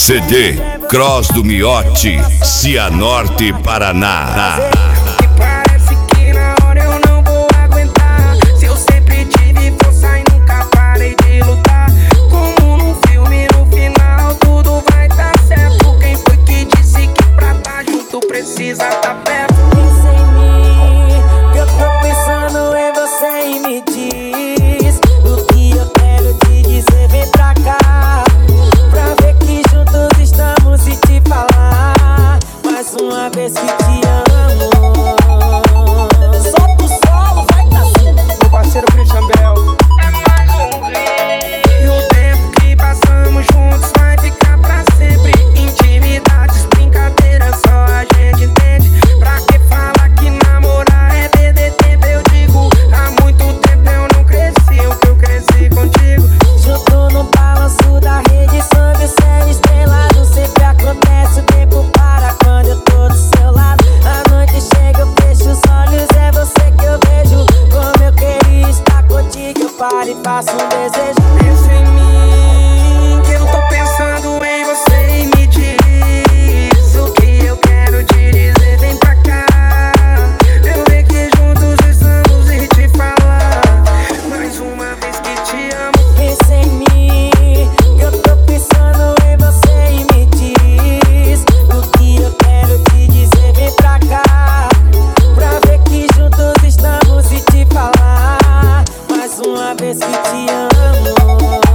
CD Cross do Miotti, Cianorte, Paraná. E parece que na hora eu não vou aguentar. Se eu sempre tive força e nunca parei de lutar. Como num filme, no final tudo vai dar certo. Quem foi que disse que pra tá junto precisa tá perto? Pensa em mim, que eu tô pensando em você e me diz o que eu quero te dizer, vem pra cá, pra ver que juntos estamos e te falar mais uma vez que te amo. Solta o solo, vai Cassino. Meu parceiro Christian Bell. É mais um rei. E o tempo que passamos juntos vai ficar pra sempre. Intimidades, brincadeiras, só a gente entende. Pra que falar que namorar é perder tempo? Eu digo, há muito tempo eu não cresci o que eu cresci contigo. Junto no balanço da rede, sob o céu estrelado, sempre acontece, o tempo para quando eu tô do seu lado. A noite chega, eu fecho os olhos, é você que eu vejo. Como eu queria estar contigo, eu paro e faço um desejo. Pensa em mim, que eu tô pensando em você e me diz o que eu quero te dizer, vem pra cá. Eu ver que juntos estamos e te falar mais uma vez que te amo. Pensa em mim, que eu tô pensando em você e me diz o que eu quero te dizer, vem pra cá, pra ver que juntos estamos e te falar mais uma vez que te amo.